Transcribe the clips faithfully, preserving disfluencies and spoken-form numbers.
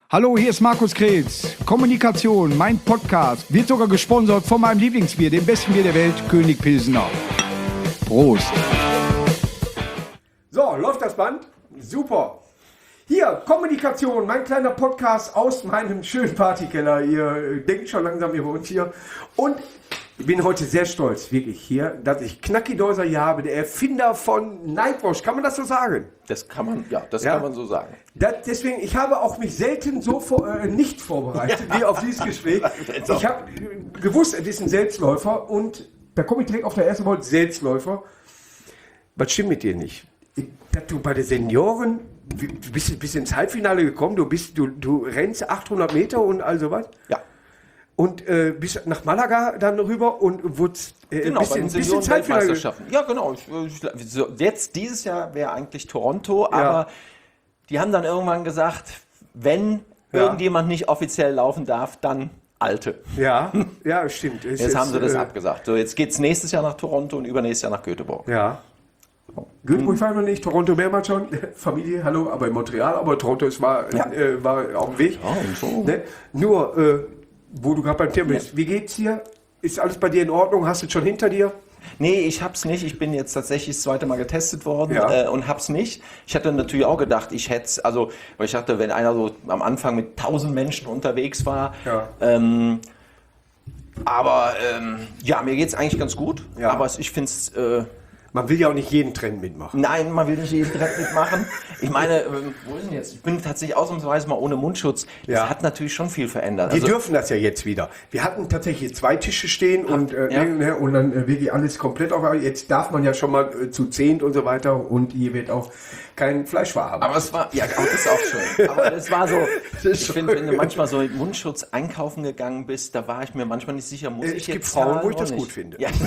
Hallo, hier ist Markus Kretz. Kommunikation, mein Podcast, wird sogar gesponsert von meinem Lieblingsbier, dem besten Bier der Welt, König Pilsener. Prost. So, läuft das Band? Super. Hier, Kommunikation, mein kleiner Podcast aus meinem schönen Partykeller. Ihr denkt schon langsam, ihr wohnt hier. Und ich bin heute sehr stolz, wirklich hier, dass ich Knacki Deuser hier habe, der Erfinder von Nightwash. Kann man das so sagen? Das kann man, ja, das Ja? kann man so sagen. Das, deswegen, ich habe auch mich selten so vor, äh, nicht vorbereitet wie auf dieses Gespräch. Ich habe äh, gewusst, es ist ein Selbstläufer und da komme ich direkt auf der ersten Wort, Selbstläufer. Was stimmt mit dir nicht? Ich, dass du bei den Senioren, du bist, bist ins Halbfinale gekommen, du, bist, du, du rennst achthundert Meter und all sowas. Ja. Und äh, bist nach Malaga dann rüber und wurdest äh, Genau, bist, bei den in, bist ins Halbfinale gekommen. Senioren-Weltmeisterschaften. Ja, genau. Ich, ich, so, jetzt, dieses Jahr wäre eigentlich Toronto, Ja. aber die haben dann irgendwann gesagt, wenn Ja. irgendjemand nicht offiziell laufen darf, dann Alte. Ja, ja, stimmt. Es Jetzt ist, haben sie das äh, abgesagt. So, jetzt geht es nächstes Jahr nach Toronto und übernächstes Jahr nach Göteborg. Ja. Göteborg war ich noch nicht, Toronto mehrmals schon, Familie, hallo, aber in Montreal, aber Toronto ist, war, Ja. äh, war auf dem Weg. Ja, und so. Ne? Nur, äh, wo du gerade beim Thema bist, wie geht's dir? Ist alles bei dir in Ordnung? Hast du es schon hinter dir? Nee, ich hab's nicht. Ich bin jetzt tatsächlich das zweite Mal getestet worden Ja. äh, und hab's nicht. Ich hatte natürlich auch gedacht, ich hätte also, weil ich dachte, wenn einer so am Anfang mit tausend Menschen unterwegs war, Ja. ähm, aber ähm, ja, mir geht's eigentlich ganz gut. Ja. Aber es- ich find's, äh, Man will ja auch nicht jeden Trend mitmachen. nein, man will nicht jeden direkt mitmachen. Ich meine, ähm, wo ist denn jetzt? Ich bin tatsächlich ausnahmsweise mal ohne Mundschutz. Das Ja. hat natürlich schon viel verändert. Wir Also, dürfen das ja jetzt wieder. Wir hatten tatsächlich zwei Tische stehen und, äh, ja. ne, ne, und dann äh, wirklich alles komplett auf. Jetzt darf man ja schon mal äh, zu zehnt und so weiter und hier wird auch kein Fleisch verarbeitet. aber es war, ja, auch das ist auch schön. Aber es war so, ich finde, wenn du manchmal so mit Mundschutz einkaufen gegangen bist, da war ich mir manchmal nicht sicher, muss Äh, ich es gibt jetzt Frauen, zahlen wo ich oder das nicht? gut finde. Ja.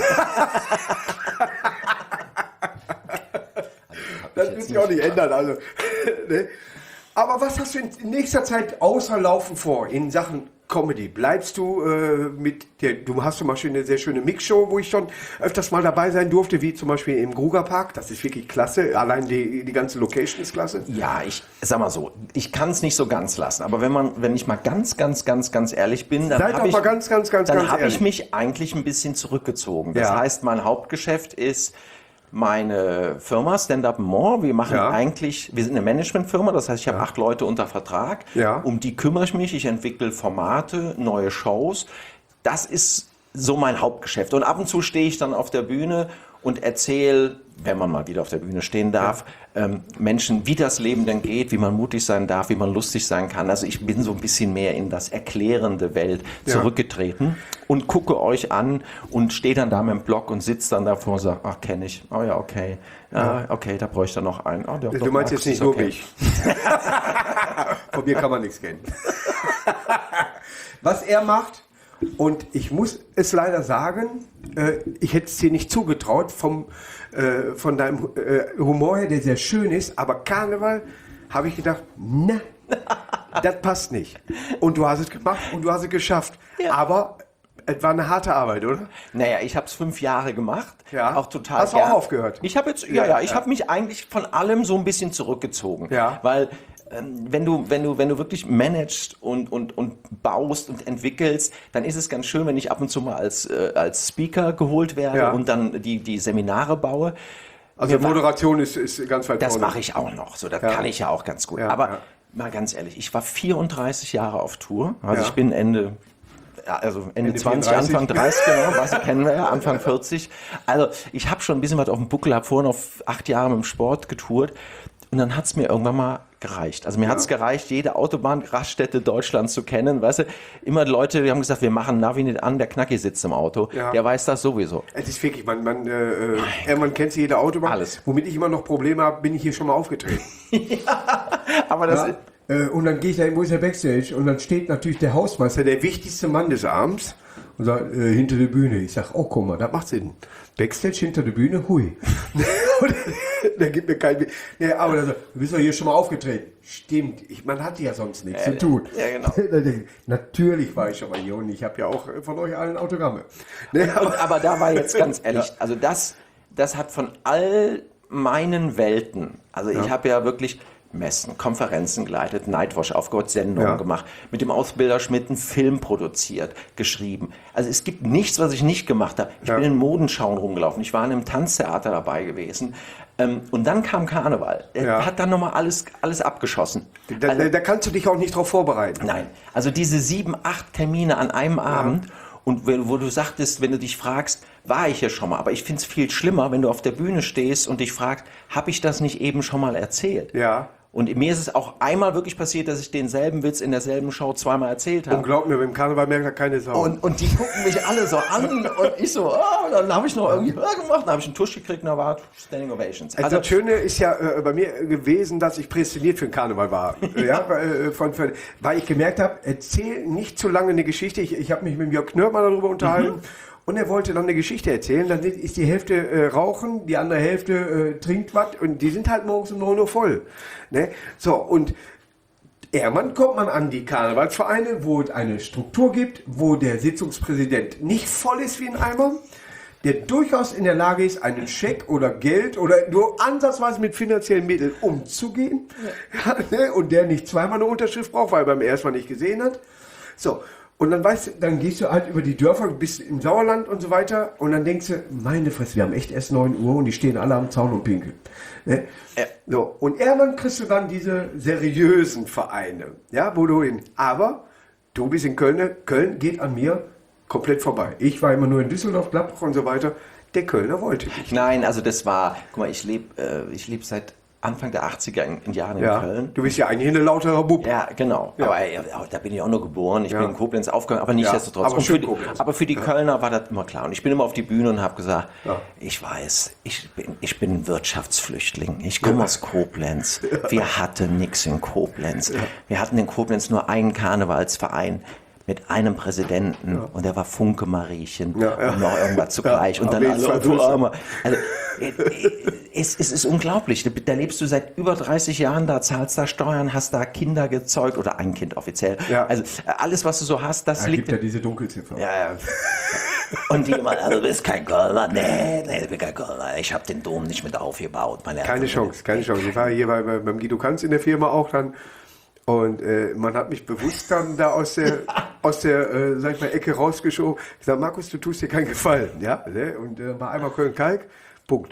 Das wird sich auch nicht ändern. Also, ne? Aber was hast du in nächster Zeit außer Laufen vor in Sachen Comedy? Bleibst du äh, mit der, du hast zum Beispiel eine sehr schöne Mixshow, wo ich schon öfters mal dabei sein durfte, wie zum Beispiel im Grugerpark. Das ist wirklich klasse. Allein die, die ganze Location ist klasse. Ja, ich sag mal so, ich kann es nicht so ganz lassen, aber wenn man, wenn ich mal ganz, ganz, ganz, ganz ehrlich bin, dann Seid habe doch ich, mal ganz, ganz, ganz, dann ganz habe ich ehrlich. mich eigentlich ein bisschen zurückgezogen. Das Ja. heißt, mein Hauptgeschäft ist meine Firma Stand Up More. Wir machen Ja. eigentlich, wir sind eine Managementfirma, das heißt, ich habe acht Leute unter Vertrag. Ja. Um die kümmere ich mich. Ich entwickle Formate, neue Shows. Das ist so mein Hauptgeschäft. Und ab und zu stehe ich dann auf der Bühne und erzähle, wenn man mal wieder auf der Bühne stehen darf, ähm, Menschen, wie das Leben denn geht, wie man mutig sein darf, wie man lustig sein kann. Also ich bin so ein bisschen mehr in das erklärende Welt Ja. zurückgetreten und gucke euch an und stehe dann da mit dem Blog und sitze dann davor und sage, ach, kenne ich. Oh ja, okay. Ah, okay, da bräuchte ich noch einen. Oh, doch, Du doch, meinst Max, jetzt nicht ist nur okay. mich. Von mir kann man nichts kennen. Was er macht, und ich muss es leider sagen, äh, ich hätte es dir nicht zugetraut, vom, äh, von deinem äh, Humor her, der sehr schön ist, aber Karneval habe ich gedacht, na, das passt nicht. Und du hast es gemacht und du hast es geschafft. Ja. Aber es war eine harte Arbeit, oder? Naja, ich habe es fünf Jahre gemacht. Ja. Auch total Hast du auch gern. aufgehört? Ich habe jetzt, ja, Ja, ja, ich ja. habe mich eigentlich von allem so ein bisschen zurückgezogen. Ja. Weil ähm, wenn du, wenn du, wenn du wirklich managst und, und, und baust und entwickelst, dann ist es ganz schön, wenn ich ab und zu mal als, äh, als Speaker geholt werde Ja. und dann die, die Seminare baue. Also Mir war- Moderation ist, ist ganz weit Das vorne. mache ich auch noch. So, das Ja. kann ich ja auch ganz gut. Ja, Aber ja. mal ganz ehrlich, ich war vierunddreißig Jahre auf Tour. Also Ja. ich bin Ende, ja, also Ende, Ende zwanzig, vierunddreißig. Anfang dreißig, genau, was kennen wir ja, Anfang vierzig. Also ich habe schon ein bisschen was auf dem Buckel, habe vorhin auf acht Jahre mit dem Sport getourt. Und dann hat es mir irgendwann mal gereicht. Also mir hat es gereicht, jede Autobahnraststätte Deutschlands zu kennen. Weißt du, immer Leute, die haben gesagt, wir machen Navi nicht an, der Knacki sitzt im Auto. Ja. Der weiß das sowieso. Es ist wirklich, man, man, äh, äh, man kennt jede Autobahn. Alles. Womit ich immer noch Probleme habe, bin ich hier schon mal aufgetreten. Aber das Ja? Äh, und dann gehe ich da, wo ist der Backstage? Und dann steht natürlich der Hausmeister, der wichtigste Mann des Abends, und sagt, äh, hinter der Bühne. Ich sag, oh, guck mal, das macht Sinn. Backstage hinter der Bühne, hui. Und der gibt mir kein... Ja, aber der sagt, du bist doch hier schon mal aufgetreten. Stimmt, ich, man hat ja sonst nichts zu tun. ja, genau. Dann denk ich, natürlich war ich schon mal hier und ich habe ja auch von euch allen Autogramme. Ne, Und, aber da war jetzt ganz ehrlich, also das, das hat von all meinen Welten, also ich habe ja wirklich Messen, Konferenzen geleitet, Nightwash aufgehört, Sendungen Ja. gemacht, mit dem Ausbilder Schmidt einen Film produziert, geschrieben. Also es gibt nichts, was ich nicht gemacht habe. Ich Ja. bin in Modenschauen rumgelaufen, ich war in einem Tanztheater dabei gewesen. Ähm, und dann kam Karneval. Der Ja. hat dann nochmal alles, alles abgeschossen. Da, Also- da, da kannst du dich auch nicht drauf vorbereiten. Nein, also diese sieben, acht Termine an einem Abend und wenn, wo du sagtest, wenn du dich fragst, war ich hier schon mal, aber ich finde es viel schlimmer, wenn du auf der Bühne stehst und dich fragst, habe ich das nicht eben schon mal erzählt? Ja. Und mir ist es auch einmal wirklich passiert, dass ich denselben Witz in derselben Show zweimal erzählt habe. Und glaub mir, beim Karneval merkt da keine Sau. Und, und die gucken mich alle so an und ich so, oh, dann habe ich noch irgendwie äh, gemacht, dann habe ich einen Tusch gekriegt und da war Standing Ovations. Also das Schöne ist ja äh, bei mir gewesen, dass ich prädestiniert für den Karneval war. ja, äh, von, von, weil ich gemerkt habe, erzähl nicht zu lange eine Geschichte. Ich, ich habe mich mit Jörg Knörp mal darüber unterhalten. Mhm. Und er wollte dann eine Geschichte erzählen. Dann ist die Hälfte äh, rauchen, die andere Hälfte äh, trinkt was. Und die sind halt morgens um neun Uhr voll. Ne? So, und irgendwann kommt man an die Karnevalsvereine, wo es eine Struktur gibt, wo der Sitzungspräsident nicht voll ist wie ein Eimer, der durchaus in der Lage ist, einen Scheck oder Geld oder nur ansatzweise mit finanziellen Mitteln umzugehen. Ja. Ja, und der nicht zweimal eine Unterschrift braucht, weil er beim ersten Mal nicht gesehen hat. So. Und dann weißt du, dann gehst du halt über die Dörfer, bist im Sauerland und so weiter und dann denkst du, meine Fresse, wir haben echt erst neun Uhr und die stehen alle am Zaun und pinkeln. Ne? Ja. So. Und irgendwann kriegst du dann diese seriösen Vereine, ja, wo du hin. Aber du bist in Köln, Köln geht an mir komplett vorbei. Ich war immer nur in Düsseldorf, Gladbach und so weiter. Der Kölner wollte nicht. Nein, also das war, guck mal, ich lebe äh, ich leb seit Anfang der achtziger in, in Jahren in Ja, Köln. du bist ja eigentlich eine lauterer Bub. Ja, genau. Ja. Aber äh, da bin ich auch nur geboren. Ich Ja. bin in Koblenz aufgegangen, aber nichtsdestotrotz. aber Und schön für die, Koblenz. aber für die Kölner war das immer klar. Und ich bin immer auf die Bühne und habe gesagt, Ja. ich weiß, ich bin, ich bin ein Wirtschaftsflüchtling. Ich komme aus Koblenz. Wir hatten nichts in Koblenz. Wir hatten in Koblenz nur einen Karnevalsverein mit einem Präsidenten und der war Funke Mariechen Ja, ja. und noch irgendwas zugleich. Ja, und auf dann jeden alle, Fall oh, du Füße. Armer. Also, äh, äh, es, es ist unglaublich. Da, da lebst du seit über dreißig Jahren da, zahlst da Steuern, hast da Kinder gezeugt oder ein Kind offiziell. Ja. Also äh, alles, was du so hast, das Da liegt... gibt ja diese Dunkelziffer. Ja, ja. Und die immer, also, du bist kein Kölner. Nee, nee, ich bin kein Kölner. Ich habe den Dom nicht mit aufgebaut. Meine Keine Eltern- Chance, keine Chance. Ich war hier bei, bei, beim Guido Kanz in der Firma auch dann. Und äh, man hat mich bewusst dann da aus der, aus der äh, sag ich mal, Ecke rausgeschoben. Ich sage, Markus, du tust dir keinen Gefallen. Ja? Ne? Und äh, mal einmal Köln-Kalk, Punkt.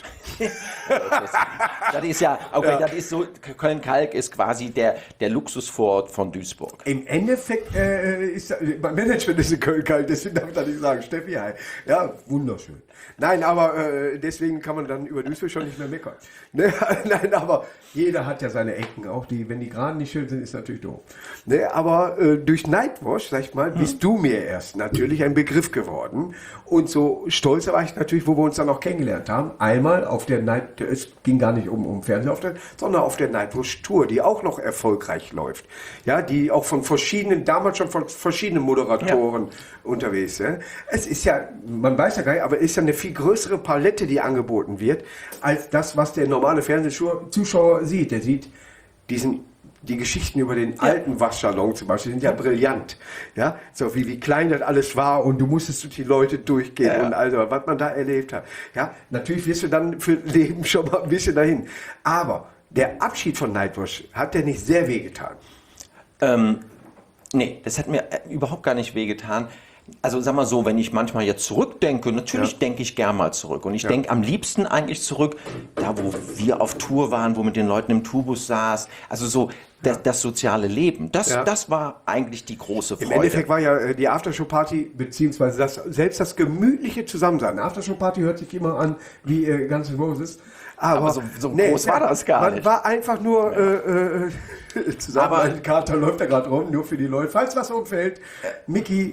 Das ist ja, okay, Ja. das ist so, Köln-Kalk ist quasi der, der Luxusvorort von Duisburg. Im Endeffekt äh, ist da- mein Management ist in Köln-Kalk, deswegen darf ich da nicht sagen, Steffi, hi. Ja, wunderschön. Nein, aber äh, deswegen kann man dann über Duisburg schon nicht mehr meckern. Ne? Nein, aber jeder hat ja seine Ecken, auch die, wenn die gerade nicht schön sind, ist natürlich doof. Ne? Aber äh, durch Nightwash, sag ich mal, bist du mir erst natürlich ein Begriff geworden. Und so stolz war ich natürlich, wo wir uns dann auch kennengelernt haben. Einmal auf der Night, es ging gar nicht um, um Fernsehauftritt, sondern auf der Nightwash Tour, die auch noch erfolgreich läuft. Ja, die auch von verschiedenen, damals schon von verschiedenen Moderatoren ja. unterwegs sind. Es ist ja, man weiß ja gar nicht, aber es ist ja eine viel größere Palette, die angeboten wird, als das, was der normale Fernsehzuschauer sieht. Der sieht diesen, die Geschichten über den alten Waschsalon zum Beispiel sind ja brillant. Ja, so wie, wie klein das alles war und du musstest durch die Leute durchgehen Ja. und also, was man da erlebt hat. Ja, natürlich wirst du dann für Leben schon mal ein bisschen dahin. Aber der Abschied von Nightwash hat der nicht sehr wehgetan. Ähm, nee, das hat mir äh, überhaupt gar nicht wehgetan. Also sag mal so, wenn ich manchmal jetzt zurückdenke, natürlich Ja. denke ich gern mal zurück. Und ich Ja. denke am liebsten eigentlich zurück, da wo wir auf Tour waren, wo mit den Leuten im Tourbus saß. Also so das, das soziale Leben, das, Ja. das war eigentlich die große Freude. Im Endeffekt war ja äh, die Aftershow-Party, beziehungsweise das, selbst das gemütliche Zusammensein. Eine Aftershow-Party hört sich immer an wie äh, Guns N' Roses. Aber, Aber so- so groß war das gar man nicht. war einfach nur äh, äh, zusammen. Aber- Ein Kater läuft da gerade rum, nur für die Leute. Falls was umfällt, Mickey.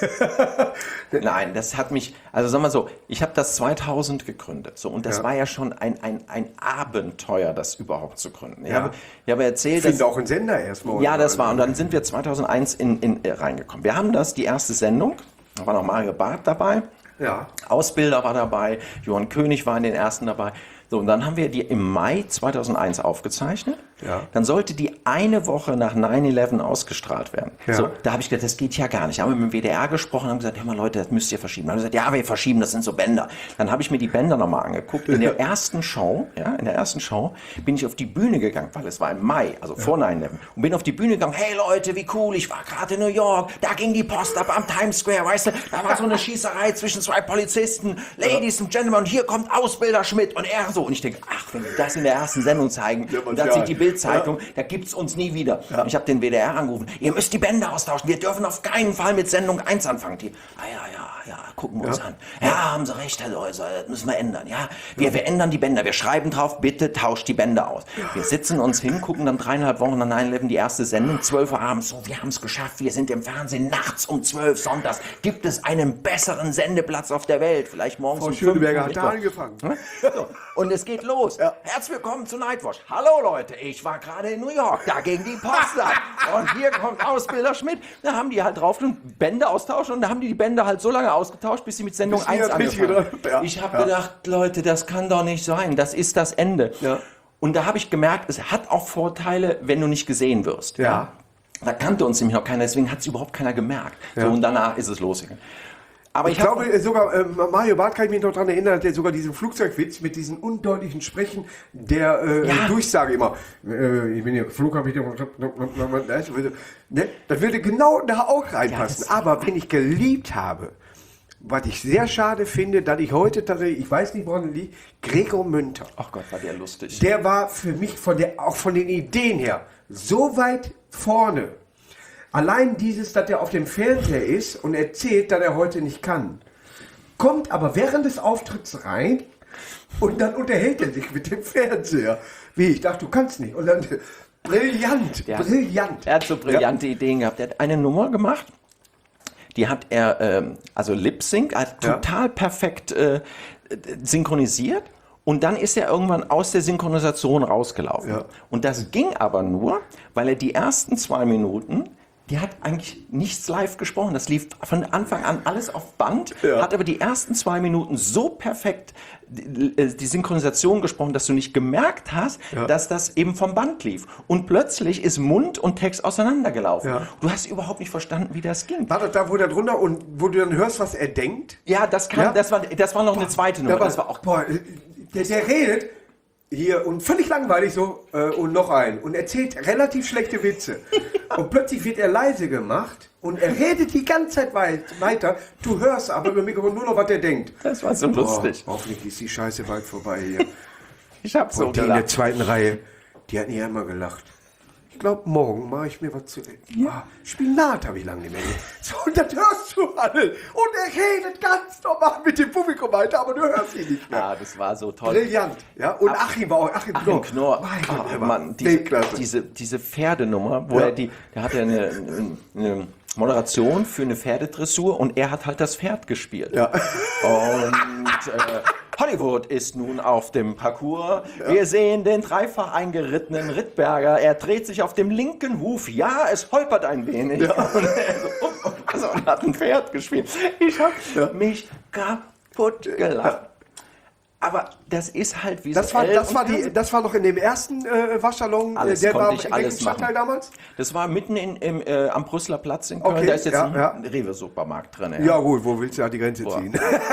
Nein, das hat mich, also sag mal so, ich habe das zweitausend gegründet. So, und das Ja. war ja schon ein, ein, ein Abenteuer, das überhaupt zu gründen. Ich Ja. habe, ich habe erzählt, Ich dass... finde auch ein Sender erstmal. Ja, das war. Und dann sind wir zweitausendeins in, in, äh, reingekommen. Wir haben das, die erste Sendung, da war noch Mario Barth dabei, Ja. Ausbilder war dabei, Johann König war in den ersten dabei. So, und dann haben wir die im Mai zweitausendeins aufgezeichnet. Ja. dann sollte die eine Woche nach neun elf ausgestrahlt werden. Ja. So, da habe ich gedacht, das geht ja gar nicht. Da haben wir mit dem W D R gesprochen, haben gesagt, hör mal Leute, das müsst ihr verschieben. Dann haben wir gesagt, ja, wir verschieben, das sind so Bänder. Dann habe ich mir die Bänder nochmal angeguckt. In der ersten Show, ja, in der ersten Show bin ich auf die Bühne gegangen, weil es war im Mai, also ja. vor neun elf, und bin auf die Bühne gegangen, hey Leute, wie cool, ich war gerade in New York, da ging die Post ab am Times Square, weißt du, da war so eine Schießerei zwischen zwei Polizisten, Ladies and Gentlemen, und hier kommt Ausbilder Schmidt und er so. Und ich denke, ach, wenn die das in der ersten Sendung zeigen, ja, und das sieht die Bild-Zeitung, ja. da gibt's uns nie wieder. Ja. Ich habe den W D R angerufen, ihr müsst die Bänder austauschen, wir dürfen auf keinen Fall mit Sendung eins anfangen. Die, ah ja, ja, ja, gucken wir ja. uns an. Ja, haben Sie recht, Herr Läuser, das müssen wir ändern. Ja, wir, ja. wir ändern die Bänder, wir schreiben drauf, bitte tauscht die Bänder aus. Ja. Wir sitzen uns hin, gucken dann dreieinhalb Wochen nach neun elf die erste Sendung, zwölf Uhr abends, so, wir haben es geschafft, wir sind im Fernsehen, nachts um zwölf, sonntags, gibt es einen besseren Sendeplatz auf der Welt, vielleicht morgens Frau um Schöneberger hat da angefangen. So, und es geht los. Ja. Herzlich willkommen zu Nightwatch. Hallo Leute, ich war gerade in New York, da ging die Post ab. Und hier kommt Ausbilder Schmidt. Da haben die halt drauf und Bänder austauschen und da haben die die Bänder halt so lange ausgetauscht, bis sie mit Sendung eins angefangen haben. Ja. Ich habe ja. gedacht, Leute, das kann doch nicht sein. Das ist das Ende. Ja. Und da habe ich gemerkt, es hat auch Vorteile, wenn du nicht gesehen wirst. Ja. Ja. Da kannte uns nämlich noch keiner, deswegen hat es überhaupt keiner gemerkt. Ja. So, und danach ist es losgegangen. Aber ich, ich glaube äh, sogar, äh, Mario Barth kann ich mich noch daran erinnern, der sogar diesen Flugzeugwitz mit diesem undeutlichen Sprechen der äh, ja. Durchsage immer, äh, ich bin hier Flugkapitän, ne? Das würde genau da auch reinpassen. Ja, aber wenn ich geliebt habe, was ich sehr schade finde, dass ich heute tatsächlich, ich weiß nicht, woran es liegt, Gregor Münter. Ach Gott, war der lustig. Der war für mich von der, auch von den Ideen her so weit vorne. Allein dieses, dass er auf dem Fernseher ist und erzählt, dass er heute nicht kann, kommt aber während des Auftritts rein und dann unterhält er sich mit dem Fernseher. Wie, ich dachte, du kannst nicht. Und dann, brillant, der brillant. Hat, er hat so brillante ja. Ideen gehabt. Er hat eine Nummer gemacht, die hat er, ähm, also Lip-Sync, hat ja. total perfekt äh, synchronisiert. Und dann ist er irgendwann aus der Synchronisation rausgelaufen. Ja. Und das ging aber nur, weil er die ersten zwei Minuten, die hat eigentlich nichts live gesprochen. Das lief von Anfang an alles auf Band, ja. hat aber die ersten zwei Minuten so perfekt die, die Synchronisation gesprochen, dass du nicht gemerkt hast, ja. dass das eben vom Band lief. Und plötzlich ist Mund und Text auseinandergelaufen. Ja. Du hast überhaupt nicht verstanden, wie das ging. War das da, wo der drunter und wo du dann hörst, was er denkt? Ja, das, kam, ja. das, war, das war noch boah, eine zweite Nummer. War, das war auch boah, der, der redet hier und völlig langweilig so äh, und noch ein und erzählt relativ schlechte Witze. Und plötzlich wird er leise gemacht und er redet die ganze Zeit weit, weiter. Du hörst aber über Mikrofon nur noch, was er denkt. Das war so Boah, lustig. Hoffentlich ist die Scheiße bald vorbei hier. Ich hab so und die in der zweiten Reihe, die hat nicht einmal gelacht. Ich glaube, morgen mache ich mir was zu essen. Ja. Spinat habe ich lange nicht mehr gesehen. So, und das hörst du alle. Und er redet ganz normal mit dem Publikum weiter, aber du hörst ihn nicht mehr. Ja, das war so toll. Brillant. Ja? Und Ach, Achim war auch, Achim, Achim Knorr. Mein Gott, oh, Mann, diese, diese, diese Pferdenummer, wo ja. er die, der hatte eine, eine Moderation für eine Pferdedressur und er hat halt das Pferd gespielt. Ja. Und äh, Hollywood ist nun auf dem Parcours. Ja. Wir sehen den dreifach eingerittenen Rittberger. Er dreht sich auf dem linken Huf. Ja, es holpert ein wenig. Ja. Und er so, oh, also, und hat ein Pferd gespielt. Ich habe ja. mich kaputt gelacht. Ja. Aber das ist halt wie das war, das war die, das war noch in dem ersten äh, Waschsalon, alles der konnte war ich alles Stadtteil damals? Das war mitten in, im, äh, am Brüsseler Platz in Köln. Okay, da ist jetzt ja, ein ja. Rewe-Supermarkt drin. Ja. ja gut, wo willst du ja die Grenze Boah. ziehen?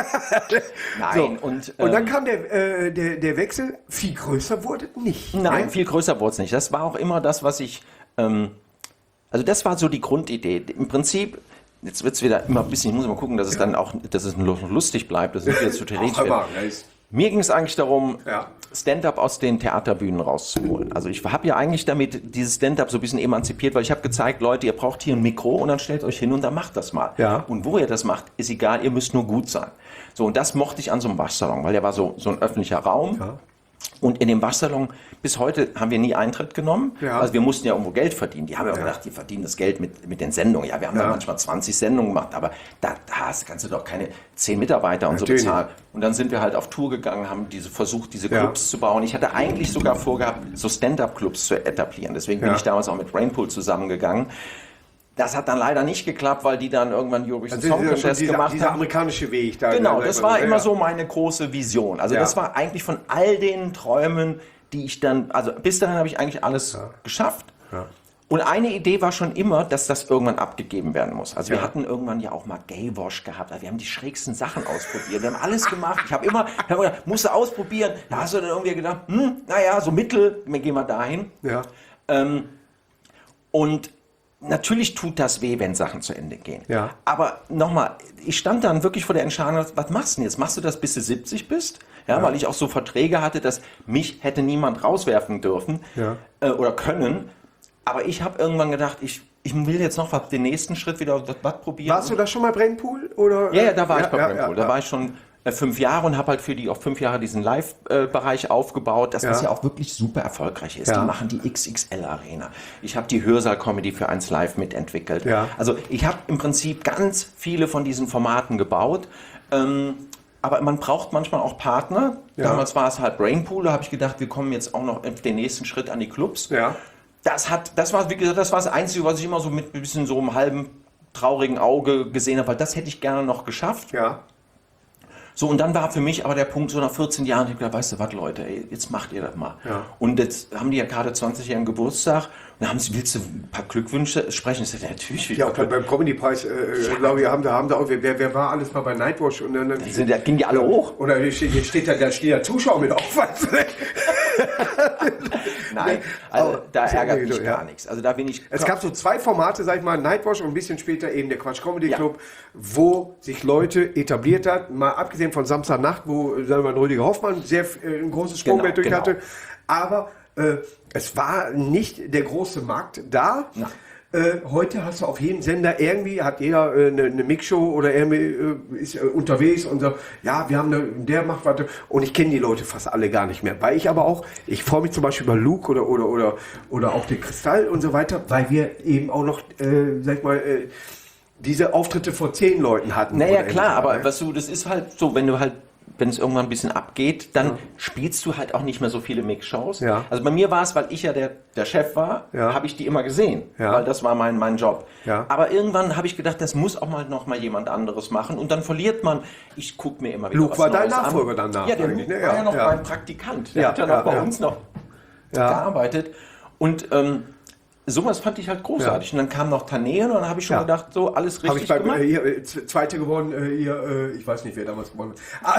Nein. So. Und, ähm, und dann ähm, kam der, äh, der, der Wechsel, viel größer wurde es nicht. Nein, ne? viel größer wurde es nicht. Das war auch immer das, was ich, ähm, also das war so die Grundidee. Im Prinzip, jetzt wird es wieder immer ein bisschen, ich muss mal gucken, dass es dann auch, dass es noch lustig bleibt, dass es nicht wieder zu theoretisch wird. Mir ging es eigentlich darum, ja. Stand-up aus den Theaterbühnen rauszuholen. Also ich habe ja eigentlich damit dieses Stand-up so ein bisschen emanzipiert, weil ich habe gezeigt, Leute, ihr braucht hier ein Mikro und dann stellt euch hin und dann macht das mal. Ja. Und wo ihr das macht, ist egal, ihr müsst nur gut sein. So, und das mochte ich an so einem Waschsalon, weil der war so, so ein öffentlicher Raum. Ja. Und in dem Waschsalon, bis heute haben wir nie Eintritt genommen. Ja. Also wir mussten ja irgendwo Geld verdienen. Die haben ja auch gedacht, die verdienen das Geld mit, mit den Sendungen. Ja, wir haben ja. da manchmal zwanzig Sendungen gemacht, aber da, da kannst du doch keine zehn Mitarbeiter und Natürlich. so bezahlen. Und dann sind wir halt auf Tour gegangen, haben diese versucht, diese Clubs ja. zu bauen. Ich hatte eigentlich sogar vorgehabt, so Stand-up-Clubs zu etablieren. Deswegen bin ja. ich damals auch mit Rainpool zusammengegangen. Das hat dann leider nicht geklappt, weil die dann irgendwann Eurovision also Song Contest dieser, gemacht dieser haben. amerikanische Weg da. Genau, das war ja. immer so meine große Vision. Also ja. das war eigentlich von all den Träumen, die ich dann, also bis dahin habe ich eigentlich alles Ja. geschafft. Ja. Und eine Idee war schon immer, dass das irgendwann abgegeben werden muss. Also Ja. wir hatten irgendwann ja auch mal Gay-Wash gehabt. Also wir haben die schrägsten Sachen ausprobiert. Wir haben alles gemacht. Ich habe immer, ich hab gedacht, musst du ausprobieren. Da hast du dann irgendwie gedacht, hm, naja, so mittel, wir gehen mal dahin. Ja. Ähm, und natürlich tut das weh, wenn Sachen zu Ende gehen. Ja. Aber nochmal, ich stand dann wirklich vor der Entscheidung, was machst du denn jetzt? Machst du das, bis du siebzig bist? Ja, ja. Weil ich auch so Verträge hatte, dass mich hätte niemand rauswerfen dürfen Ja. äh, oder können. Aber ich habe irgendwann gedacht, ich, ich will jetzt noch was, den nächsten Schritt wieder das Bad probieren. Warst du da schon mal Brainpool? Oder? Ja, ja, da war ja, ich bei ja, Brainpool. ja, Da war ich schon äh, fünf Jahre und habe halt für die auch fünf Jahre diesen Live-Bereich aufgebaut, dass Ja. das ja auch wirklich super erfolgreich ist. Ja. Die machen die X X L-Arena. Ich habe die Hörsaal-Comedy für eins Live mitentwickelt. Ja. Also ich habe im Prinzip ganz viele von diesen Formaten gebaut. Ähm, aber man braucht manchmal auch Partner. Ja. Damals war es halt Brainpool. Da habe ich gedacht, wir kommen jetzt auch noch den nächsten Schritt an die Clubs. Ja. Das hat, das war, wie gesagt, das war das Einzige, was ich immer so mit ein bisschen so einem halben traurigen Auge gesehen habe, weil das hätte ich gerne noch geschafft. Ja. So, und dann war für mich aber der Punkt, so nach vierzehn Jahren, ich habe gedacht, weißt du was, Leute, ey, jetzt macht ihr das mal. Ja. Und jetzt haben die ja gerade zwanzigjährigen Geburtstag und dann haben sie, willst du ein paar Glückwünsche sprechen? Ich sagte, natürlich. will ich Ja, ein auch paar beim Comedy-Preis, äh, Ja. glaube ich, haben da, haben da auch, wer, wer war alles mal bei Nightwatch? Und dann, Die sind, da gingen die alle hoch. Oder hier steht, hier steht da, da steht der Zuschauer mit auf. weißt du? Nein, also Aber- da Ja, ärgert mich ja. gar nichts. Also da bin ich... Es gab so zwei Formate, sag ich mal, Nightwatch und ein bisschen später eben der Quatsch Comedy Ja. Club, wo sich Leute etabliert hat, mal abgesehen von Samstagnacht, wo, sagen wir mal, Rüdiger Hoffmann sehr äh, ein großes Sprungbrett durch Genau, hatte. Aber äh, es war nicht der große Markt da. Nein. Äh, heute hast du auf jedem Sender irgendwie, hat jeder äh, eine, eine Mixshow oder irgendwie äh, ist äh, unterwegs und so, ja, wir haben eine, der macht was. Und ich kenne die Leute fast alle gar nicht mehr. Weil ich aber auch, ich freue mich zum Beispiel über Luke oder, oder, oder, oder auch den Kristall und so weiter, weil wir eben auch noch, äh, sag ich mal, äh, diese Auftritte vor zehn Leuten hatten. Naja, Oder klar, irgendwie, aber ne? was du, das ist halt so, wenn du halt, wenn es irgendwann ein bisschen abgeht, dann spielst du halt auch nicht mehr so viele Mix-Shows. Ja. Also bei mir war es, weil ich ja der, der Chef war, Ja. habe ich die immer gesehen, Ja. weil das war mein, mein Job. Ja. Aber irgendwann habe ich gedacht, das muss auch mal noch mal jemand anderes machen und dann verliert man, ich gucke mir immer wieder Luke was war dein Neues Nachfolger an. danach Ja, der eigentlich, Luke ne? war Ja, ja noch ja. mein Praktikant, der Ja, hat ja ja, noch bei ja. uns noch Ja. gearbeitet und ähm, sowas fand ich halt großartig. Und dann kam noch Taneen und dann habe ich schon Ja. gedacht, so alles Habe richtig ich bei, gemacht. äh, hier, äh, Z- Zweite gewonnen, äh, hier, äh, ich weiß nicht, wer damals gewonnen hat.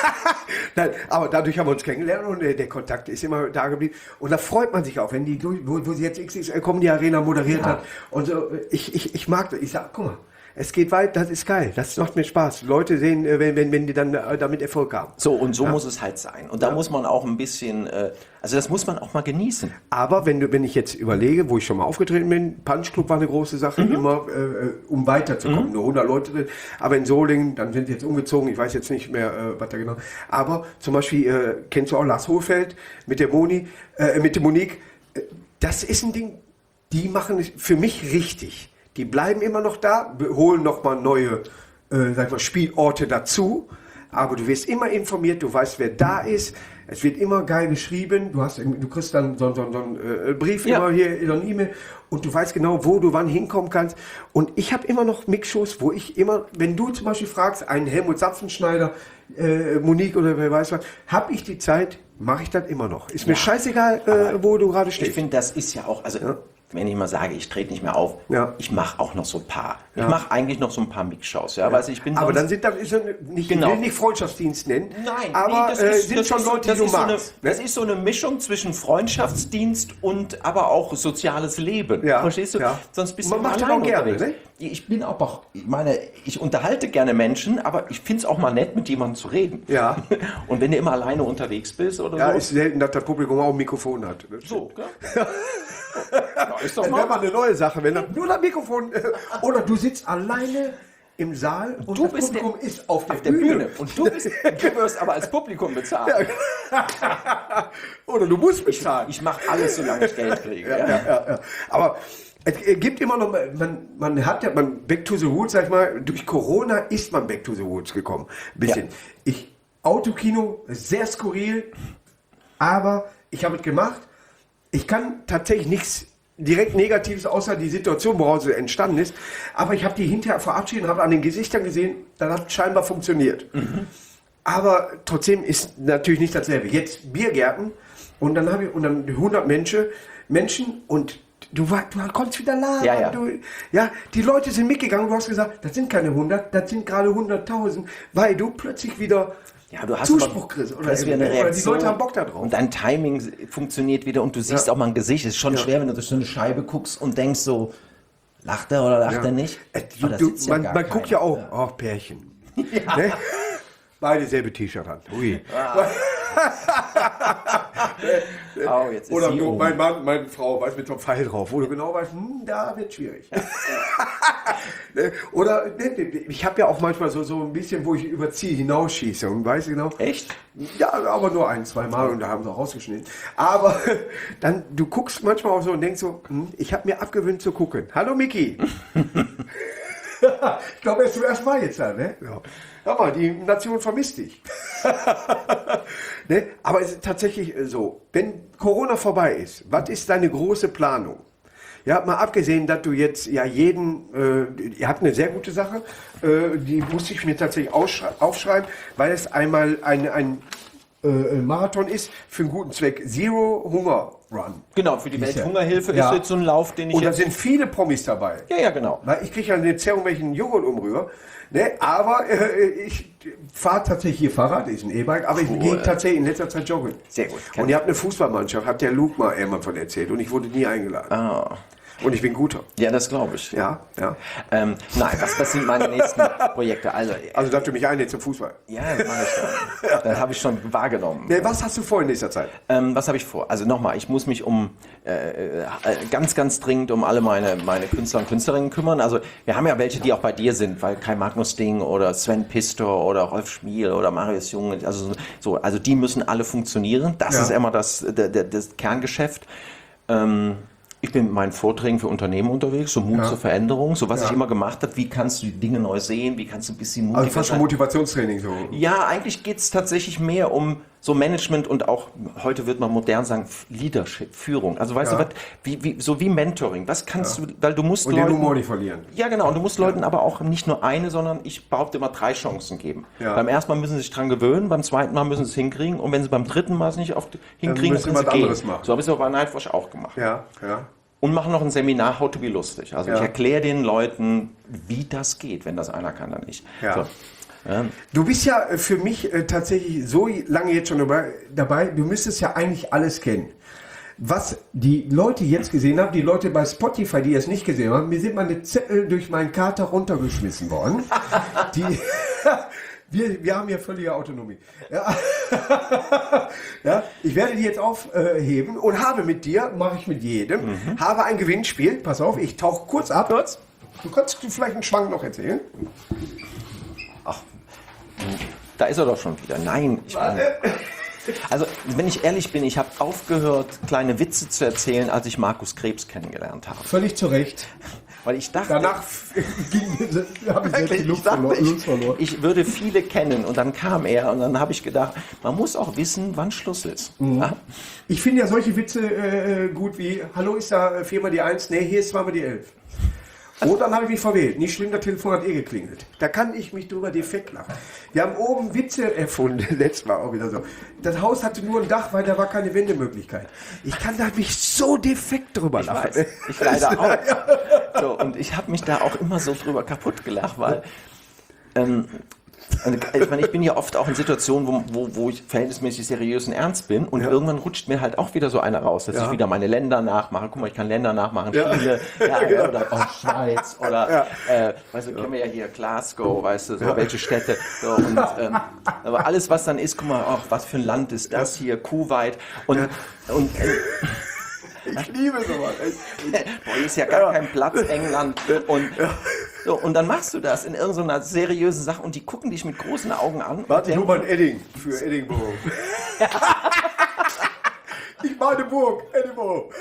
Nein, aber dadurch haben wir uns kennengelernt und äh, der Kontakt ist immer da geblieben. Und da freut man sich auch, wenn die, durch- wo, wo sie jetzt X X L Comedy Arena moderiert Ja. hat. Und so, äh, ich, ich, ich mag das. Ich sag, guck mal, es geht weit, das ist geil, das macht mir Spaß. Leute sehen, äh, wenn, wenn, wenn die dann äh, damit Erfolg haben. So, und so muss es halt sein. Und da muss man auch ein bisschen, äh, also das muss man auch mal genießen. Aber wenn du, wenn ich jetzt überlege, wo ich schon mal aufgetreten bin, Punch Club war eine große Sache, immer äh, um weiterzukommen. Nur hundert Leute drin. Aber in Solingen, dann sind wir jetzt umgezogen, ich weiß jetzt nicht mehr, äh, was da genau. Aber zum Beispiel, äh, kennst du auch Lars Hohlfeld mit der Moni, äh, mit der Monique? Äh, Das ist ein Ding, die machen es für mich richtig. Die bleiben immer noch da, holen nochmal neue, äh, sag ich mal, Spielorte dazu. Aber du wirst immer informiert, du weißt, wer da ist. Es wird immer geil geschrieben. Du, hast, du kriegst dann so, so, so einen äh, Brief Ja. immer hier, so eine E-Mail. Und du weißt genau, wo du wann hinkommen kannst. Und ich habe immer noch Mixshows, wo ich immer, wenn du zum Beispiel fragst, einen Helmut Zapfenschneider, äh, Monique oder wer weiß was, habe ich die Zeit, mache ich das immer noch. Ist mir Ja. scheißegal, äh, wo du gerade Ich stehst. finde, das ist ja auch, also wenn ich mal sage, ich trete nicht mehr auf, Ja. ich mache auch noch so ein paar. Ja. Ich mache eigentlich noch so ein paar Mix-Shows. Ja, Weil ich bin Aber sonst- dann sind das ist ja nicht, Genau. ich will nicht Freundschaftsdienst nennen, Nein, aber nee, das äh, ist, sind das schon ist, Leute, das die du ist so eine, magst. Das ne? ist so eine Mischung zwischen Freundschaftsdienst und aber auch soziales Leben. Ja, Verstehst du? ja. Sonst bist Man du macht das allein auch gerne, unterwegs. ne? Ich bin auch, auch, ich meine, ich unterhalte gerne Menschen, aber ich finde es auch mal nett, mit jemandem zu reden. Ja. Und wenn du immer alleine unterwegs bist oder Ja, so. ist selten, dass das Publikum auch ein Mikrofon hat. so, ja. Ja, ist doch Das wäre mal. mal eine neue Sache, wenn das nur das Mikrofon äh, oder du sitzt alleine im Saal und Du das bist Publikum der- ist auf der, Auf der Bühne. Bühne. Und du, bist, du wirst aber als Publikum bezahlt. Oder du musst bezahlen. Ich mache alles, solange ich Geld kriege. Ja, ja, ja, ja. Aber es äh, gibt immer noch, man, man hat ja, man, back to the roots, sag ich mal, durch Corona ist man back to the roots gekommen. Ein bisschen. Ja. Ich, Autokino, sehr skurril, aber ich habe es gemacht. Ich kann tatsächlich nichts direkt Negatives, außer die Situation, woraus es entstanden ist. Aber ich habe die hinterher verabschiedet und habe an den Gesichtern gesehen, das hat scheinbar funktioniert. Aber trotzdem ist natürlich nicht dasselbe. Jetzt Biergärten, Und dann habe ich, und dann hundert Menschen, Menschen und du, war, du konntest wieder labern. Ja, ja. Du, ja, die Leute sind mitgegangen, du hast gesagt, das sind keine hundert, das sind gerade hunderttausend, weil du plötzlich wieder Ja, du hast Zuspruch aber- kriegst. Oder, kriegst wieder eine oder die Reaktion. Leute haben Bock da drauf. Und dein Timing funktioniert wieder und du siehst Ja. auch mal ein Gesicht. Es ist schon Ja. schwer, wenn du durch so eine Scheibe guckst und denkst so, lacht er oder lacht Ja. er nicht? Äh, Aber Du, da du, sitzt ja man gar man guckt keiner. ja auch, ach, Pärchen. Ne? Beide selbe T-Shirt an. Ui. Oh, jetzt ist Oder sie nur oben. mein Mann, meine Frau, weiß mit so einem Pfeil drauf, wo du genau weißt, hm, da wird schwierig. Ne? Oder ne, ne, ich habe ja auch manchmal so, so ein bisschen, wo ich überziehe, hinausschieße und weiß genau. Echt? Ja, aber nur ein, zwei Mal und da haben sie auch rausgeschnitten. Aber dann, du guckst manchmal auch so und denkst so, hm, ich habe mir abgewöhnt zu gucken. Hallo Miki. Ich glaube, er ist zum ersten Mal jetzt da, ne? Ja. Hör mal, die Nation vermisst dich. Ne? Aber es ist tatsächlich so, wenn Corona vorbei ist, was ist deine große Planung? Ja, mal abgesehen, dass du jetzt ja jeden, äh, ihr habt eine sehr gute Sache, äh, die musste ich mir tatsächlich ausschrei- aufschreiben, weil es einmal ein, ein äh, Marathon ist für einen guten Zweck. Zero Hunger Run. Genau, für die Dies Jahr. Welthungerhilfe Ja. ist jetzt so ein Lauf, den ich Und da jetzt... sind viele Promis dabei. Ja, ja, genau. Weil ich kriege ja eine Zerrung, wenn ich einen Joghurt umrühre. Ne? Aber äh, ich fahre tatsächlich hier Fahrrad, ist ein E-Bike, aber ich Cool. gehe tatsächlich in letzter Zeit joggen. Sehr gut. Und ihr habt eine Fußballmannschaft, hat der Luke mal irgendwann von erzählt und ich wurde nie eingeladen. Ah. Und ich bin guter. Ja, das glaube ich. Ja, ja. Ähm, nein, was, was sind meine nächsten Projekte? Also, Also, dass du mich einlädst zum Fußball. ja, das mache ich schon. Das habe ich schon wahrgenommen. Ne, was hast du vor in nächster Zeit? Ähm, was habe ich vor? Also nochmal, ich muss mich um äh, äh, ganz, ganz dringend um alle meine, meine Künstler und Künstlerinnen kümmern. Also wir haben ja welche, die auch bei dir sind, weil Kai Magnus Ding oder Sven Pistor oder Rolf Schmiel oder Marius Jung, also so, also die müssen alle funktionieren. Das Ja. ist immer das, der, der, das Kerngeschäft. Ähm, Ich bin mit meinen Vorträgen für Unternehmen unterwegs, so Mut Ja. zur Veränderung, so was Ja. ich immer gemacht habe. Wie kannst du die Dinge neu sehen? Wie kannst du ein bisschen mutiger Also fast schon sein? Motivationstraining so. Ja, eigentlich geht es tatsächlich mehr um so Management und auch, heute wird man modern sagen, Leadership, Führung. Also weißt Ja. du was, wie, wie, so wie Mentoring. Was kannst du, weil du musst Und den Leuten... Humor nicht verlieren. Ja, genau. Und du musst Leuten aber auch nicht nur eine, sondern ich behaupte immer drei Chancen geben. Ja. Beim ersten Mal müssen sie sich dran gewöhnen, beim zweiten Mal müssen sie es hinkriegen und wenn sie beim dritten Mal es nicht auf, hinkriegen, müssen dann sie können was sie gehen. anderes machen. So habe ich es aber bei Nightwatch auch gemacht. Ja, ja. Und machen noch ein Seminar How to be lustig. Also Ja. ich erkläre den Leuten, wie das geht, wenn das einer kann, dann nicht. Ja. So. Ja. Du bist ja äh, für mich äh, tatsächlich so lange jetzt schon dabei, dabei, du müsstest ja eigentlich alles kennen. Was die Leute jetzt gesehen haben, die Leute bei Spotify, die es nicht gesehen haben, mir sind meine Zettel durch meinen Kater runtergeschmissen worden. Die, wir, wir haben hier völlige Autonomie. Ja. Ja, ich werde die jetzt aufheben und habe mit dir, mache ich mit jedem, Mhm. habe ein Gewinnspiel. Pass auf, ich tauche kurz ab. Du kannst vielleicht einen Schwank noch erzählen. Da ist er doch schon wieder. Nein, ich meine, also wenn ich ehrlich bin, ich habe aufgehört, kleine Witze zu erzählen, als ich Markus Krebs kennengelernt habe. Völlig zu Recht. Weil ich dachte, Danach ging, habe ich selbst die ich, Luft dachte verloren. Lust ich, verloren. ich würde viele kennen und dann kam er und dann habe ich gedacht, man muss auch wissen, wann Schluss ist. Mhm. Ja? Ich finde ja solche Witze äh, gut wie, hallo, ist da viermal die Eins? Nee, hier ist zweimal die Elf. Oh, dann habe ich mich verwählt. Nicht schlimm, das Telefon hat eh geklingelt. Da kann ich mich drüber defekt lachen. Wir haben oben Witze erfunden, letztes Mal auch wieder so. Das Haus hatte nur ein Dach, weil da war keine Wendemöglichkeit. Ich kann da mich so defekt drüber Ich lachen. weiß, ich leider auch. So, und ich habe mich da auch immer so drüber kaputt gelacht, weil ähm, ich meine, ich bin ja oft auch in Situationen, wo, wo, wo ich verhältnismäßig seriös und ernst bin und Ja. irgendwann rutscht mir halt auch wieder so einer raus, dass Ja. ich wieder meine Länder nachmache. Guck mal, ich kann Länder nachmachen, Ja. Chile, ja, Genau. oder oh, Schweiz oder, äh, weißt du, kennen wir ja hier Glasgow, weißt du, so welche Städte. So, und, ähm, aber alles, was dann ist, guck mal, ach, was für ein Land ist das hier, Kuwait und, und äh, Ich liebe sowas. Boah, hier ist ja gar kein Platz, England. Und, so, und dann machst du das in irgendeiner seriösen Sache und die gucken dich mit großen Augen an. und Warte, ich denken, hol mal ein Edding für Edinburgh. Ich meine Burg, Edinburgh.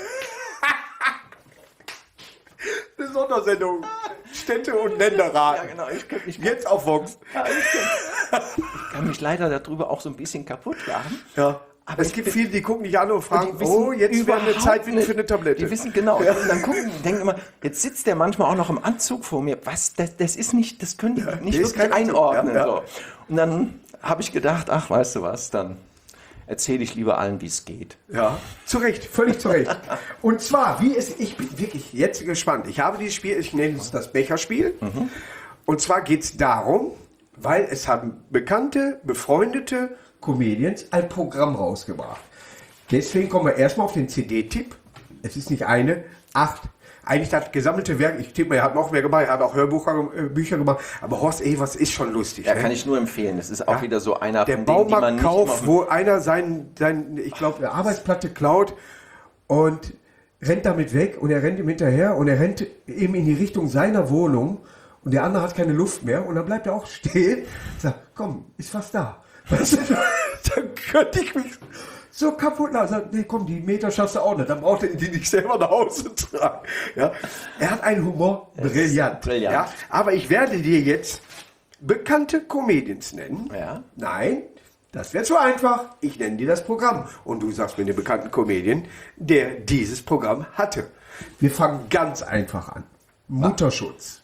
Eine Sondersendung. Städte- und Länderrat. ja, genau, ich, könnte mich, Jetzt auf Vox. ich kann mich leider darüber auch so ein bisschen kaputt lachen. Ja. Aber es ich gibt bin- viele, die gucken dich an und fragen, Die wissen oh, jetzt war eine überhaupt Zeit wie nicht. für eine Tablette. Die wissen genau. Und dann gucken, die denken immer, jetzt sitzt der manchmal auch noch im Anzug vor mir. Was? Das, das ist nicht, das können die nicht der ist wirklich kein Anzug. einordnen. Ja, ja. So. Und dann habe ich gedacht, ach, weißt du was, dann erzähle ich lieber allen, wie es geht. Ja, zu Recht, völlig zu Recht. Und zwar, wie es, ich bin wirklich jetzt gespannt. Ich habe dieses Spiel, ich nenne es das Becherspiel. Mhm. Und zwar geht es darum, weil es haben bekannte, befreundete Comedians ein Programm rausgebracht. Deswegen kommen wir erstmal auf den C D-Tipp. Es ist nicht eine, acht. Eigentlich das gesammelte Werk, ich tippe mal, er hat noch mehr gemacht, er hat auch Hörbücher äh, Bücher gemacht, aber Horst Evers ist schon lustig. Ja, ne? kann ich nur empfehlen. Das ist auch ja. wieder so einer der von denen, die man nicht Baumarktkauf, immer... wo einer seinen, sein, ich glaube, eine Arbeitsplatte klaut und rennt damit weg und er rennt ihm hinterher und er rennt eben in die Richtung seiner Wohnung und der andere hat keine Luft mehr und dann bleibt er auch stehen und sagt, komm, ist fast da. Weißt du, dann könnte ich mich so kaputt lassen. Sagt, nee, komm, die Meter schaffst du auch nicht. Dann braucht er die nicht selber nach Hause tragen. Ja? Er hat einen Humor, brillant. brillant. Ja? Aber ich werde dir jetzt bekannte Comedians nennen. Ja. Nein, das wäre zu einfach. Ich nenne dir das Programm. Und du sagst mir den bekannten Comedian, der dieses Programm hatte. Wir fangen ganz einfach an. Mutterschutz.